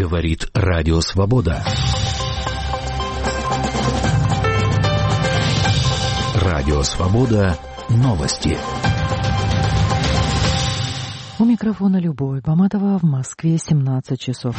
Говорит Радио Свобода. Радио Свобода. Новости. У микрофона Любовь Баматова, в Москве 17 часов.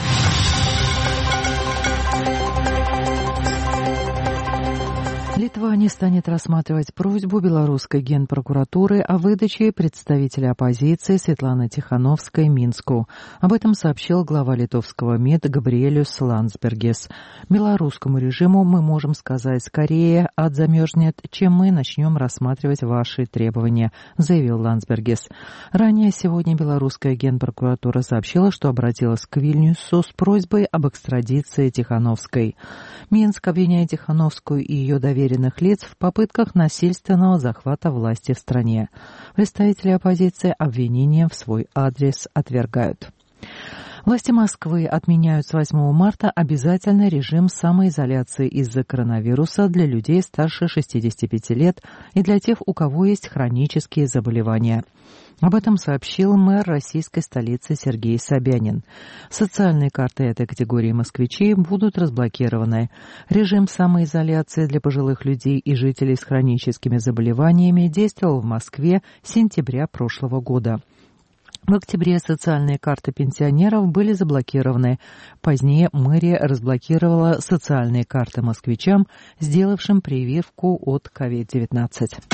Литва не станет рассматривать просьбу белорусской генпрокуратуры о выдаче представителя оппозиции Светланы Тихановской Минску. Об этом сообщил глава литовского МИД Габриэлюс Ландсбергис. Белорусскому режиму мы можем сказать скорее отзамерзнет, чем мы начнем рассматривать ваши требования, заявил Ландсбергис. Ранее сегодня белорусская генпрокуратура сообщила, что обратилась к Вильнюсу с просьбой об экстрадиции Тихановской. Минск обвиняет Тихановскую и ее доверенных лиц в попытках насильственного захвата власти в стране. Представители оппозиции обвинения в свой адрес отвергают. Власти Москвы отменяют с 8 марта обязательный режим самоизоляции из-за коронавируса для людей старше 65 лет и для тех, у кого есть хронические заболевания. Об этом сообщил мэр российской столицы Сергей Собянин. Социальные карты этой категории москвичей будут разблокированы. Режим самоизоляции для пожилых людей и жителей с хроническими заболеваниями действовал в Москве с сентября прошлого года. В октябре социальные карты пенсионеров были заблокированы. Позднее мэрия разблокировала социальные карты москвичам, сделавшим прививку от COVID-19.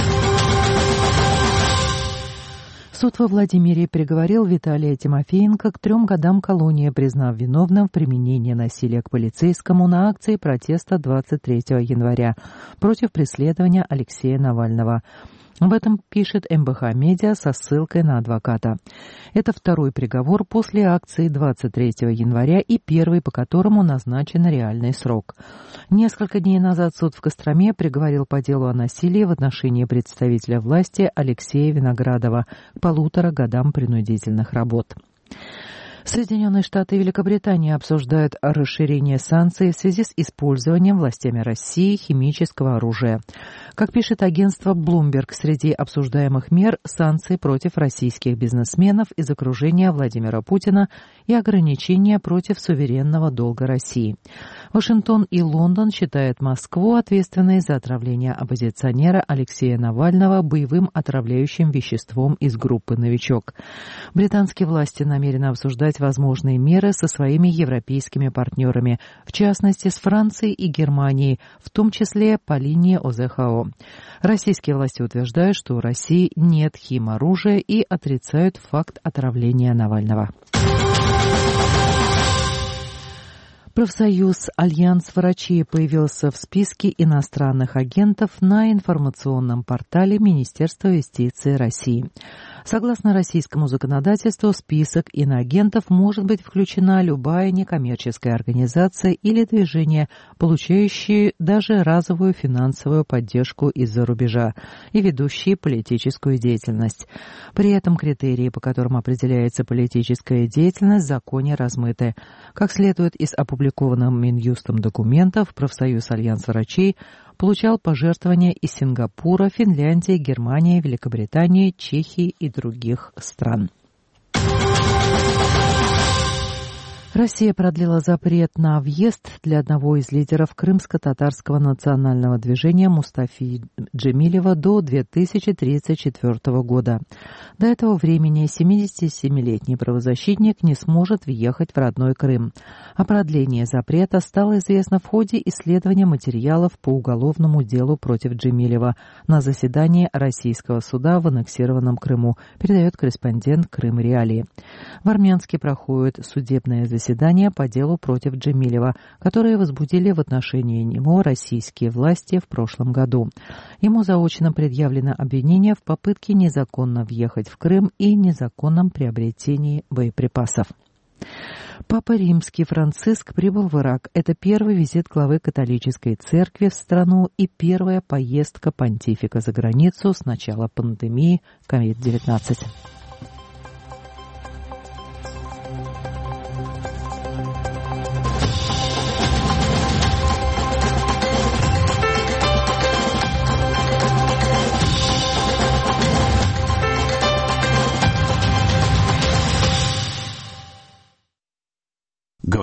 Суд во Владимире приговорил Виталия Тимофеенко к 3 годам колонии, признав виновным в применении насилия к полицейскому на акции протеста 23 января против преследования Алексея Навального. Об этом пишет МБХ Медиа со ссылкой на адвоката. Это второй приговор после акции 23 января и первый, по которому назначен реальный срок. Несколько дней назад суд в Костроме приговорил по делу о насилии в отношении представителя власти Алексея Виноградова к 1,5 годам принудительных работ. Соединенные Штаты и Великобритания обсуждают расширение санкций в связи с использованием властями России химического оружия. Как пишет агентство Bloomberg, среди обсуждаемых мер санкции против российских бизнесменов из окружения Владимира Путина и ограничения против суверенного долга России. Вашингтон и Лондон считают Москву ответственной за отравление оппозиционера Алексея Навального боевым отравляющим веществом из группы «Новичок». Британские власти намерены обсуждать возможные меры со своими европейскими партнерами, в частности с Францией и Германией, в том числе по линии ОЗХО. Российские власти утверждают, что у России нет химоружия и отрицают факт отравления Навального. Профсоюз «Альянс врачей» появился в списке иностранных агентов на информационном портале Министерства юстиции России. Согласно российскому законодательству, в список иноагентов может быть включена любая некоммерческая организация или движение, получающие даже разовую финансовую поддержку из-за рубежа и ведущие политическую деятельность. При этом критерии, по которым определяется политическая деятельность, в законе размыты. Как следует из опубликованных Минюстом документов, профсоюз «Альянс врачей» получал пожертвования из Сингапура, Финляндии, Германии, Великобритании, Чехии и других стран. Россия продлила запрет на въезд для одного из лидеров крымско-татарского национального движения Мустафи Джемилева до 2034 года. До этого времени 77-летний правозащитник не сможет въехать в родной Крым. О продлении запрета стало известно в ходе исследования материалов по уголовному делу против Джемилева на заседании российского суда в аннексированном Крыму, передает корреспондент Крым Реалии. В Армянске проходит судебное заседания по делу против Джемилева, которые возбудили в отношении него российские власти в прошлом году. Ему заочно предъявлено обвинение в попытке незаконно въехать в Крым и незаконном приобретении боеприпасов. Папа Римский Франциск прибыл в Ирак. Это первый визит главы католической церкви в страну и первая поездка понтифика за границу с начала пандемии COVID-19.